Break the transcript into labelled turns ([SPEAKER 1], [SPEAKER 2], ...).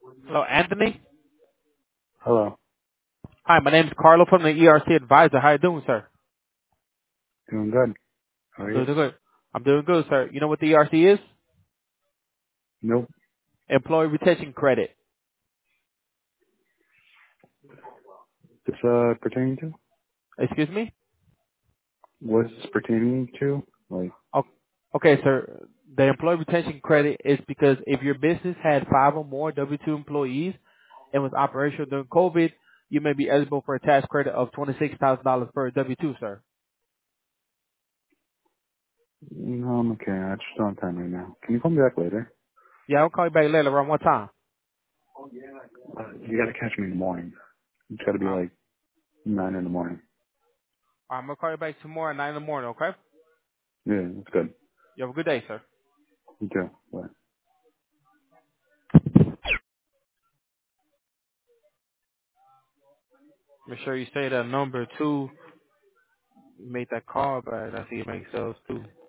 [SPEAKER 1] Hello, Anthony.
[SPEAKER 2] Hello.
[SPEAKER 1] Hi, my name is Carlo from the ERC Advisor. How you doing, sir?
[SPEAKER 2] Doing good. How
[SPEAKER 1] I'm
[SPEAKER 2] are you?
[SPEAKER 1] doing good. I'm doing good, sir. You know what the ERC is?
[SPEAKER 2] Nope.
[SPEAKER 1] Employee Retention Credit.
[SPEAKER 2] This pertaining to?
[SPEAKER 1] Excuse me?
[SPEAKER 2] What's this pertaining to? Like,
[SPEAKER 1] Oh, okay, sir. The Employee Retention Credit is because if your business had 5 or more W-2 employees and was operational during COVID, you may be eligible for a tax credit of $26,000 per W-2, sir.
[SPEAKER 2] no, I'm okay. I just don't have time right now. Can you call me back later?
[SPEAKER 1] Yeah, I'll call you back later around what time?
[SPEAKER 2] You gotta catch me in the morning. It's gotta be
[SPEAKER 1] Um,
[SPEAKER 2] like 9 in the morning.
[SPEAKER 1] I'm going to call you back tomorrow at 9 in the morning, okay?
[SPEAKER 2] Yeah, that's good.
[SPEAKER 1] You have a good day, sir.
[SPEAKER 2] You too. Bye.
[SPEAKER 1] Make sure you say that number 2. You make that call back. I see you make sales too.